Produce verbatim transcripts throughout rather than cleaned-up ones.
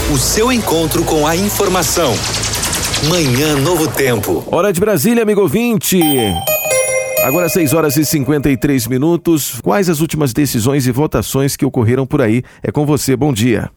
O seu encontro com a informação. Manhã Novo Tempo. Hora de Brasília, amigo ouvinte. Agora seis horas e cinquenta e três minutos. Quais as últimas decisões e votações que ocorreram por aí? É com você, bom dia.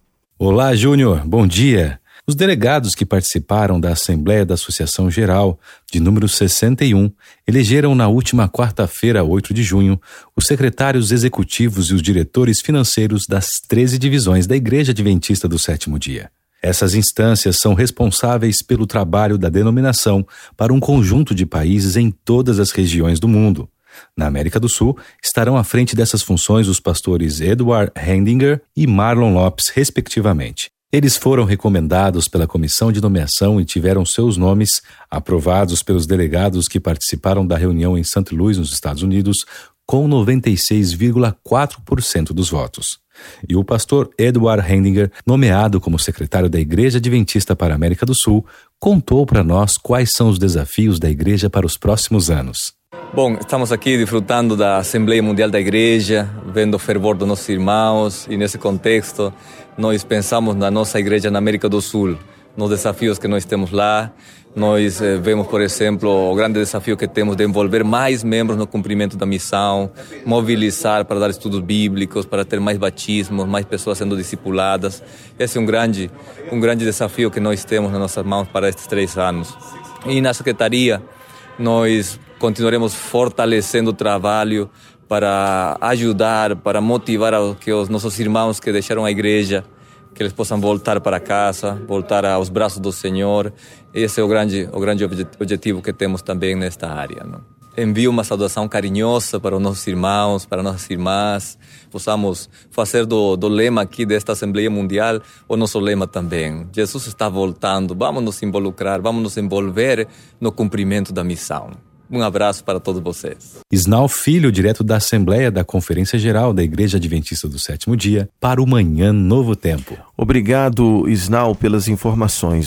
Olá, Júnior, bom dia. Os delegados que participaram da Assembleia da Associação Geral, de número sessenta e um, elegeram na última quarta-feira, oito de junho, os secretários executivos e os diretores financeiros das treze divisões da Igreja Adventista do Sétimo Dia. Essas instâncias são responsáveis pelo trabalho da denominação para um conjunto de países em todas as regiões do mundo. Na América do Sul, estarão à frente dessas funções os pastores Edward Hendinger e Marlon Lopes, respectivamente. Eles foram recomendados pela comissão de nomeação e tiveram seus nomes aprovados pelos delegados que participaram da reunião em Saint Louis, nos Estados Unidos, com noventa e seis vírgula quatro por cento dos votos. E o pastor Edward Hendinger, nomeado como secretário da Igreja Adventista para a América do Sul, contou para nós quais são os desafios da igreja para os próximos anos. Bom, estamos aqui desfrutando da Assembleia Mundial da Igreja, vendo o fervor dos nossos irmãos, e nesse contexto nós pensamos na nossa igreja na América do Sul, nos desafios que nós temos lá. Nós eh, vemos, por exemplo, o grande desafio que temos de envolver mais membros no cumprimento da missão, mobilizar para dar estudos bíblicos, para ter mais batismos, mais pessoas sendo discipuladas. Esse é um grande, um grande desafio que nós temos nas nossas mãos para estes três anos. E na Secretaria, nós continuaremos fortalecendo o trabalho para ajudar, para motivar a que os nossos irmãos que deixaram a igreja, que eles possam voltar para casa, voltar aos braços do Senhor. Esse é o grande, o grande objetivo que temos também nesta área, não? Envio uma saudação carinhosa para os nossos irmãos, para nossas irmãs. Possamos fazer do, do lema aqui desta Assembleia Mundial o nosso lema também. Jesus está voltando, vamos nos involucrar, vamos nos envolver no cumprimento da missão. Um abraço para todos vocês. Isnal Filho, direto da Assembleia da Conferência Geral da Igreja Adventista do Sétimo Dia, para o Manhã Novo Tempo. Obrigado, Isnal, pelas informações.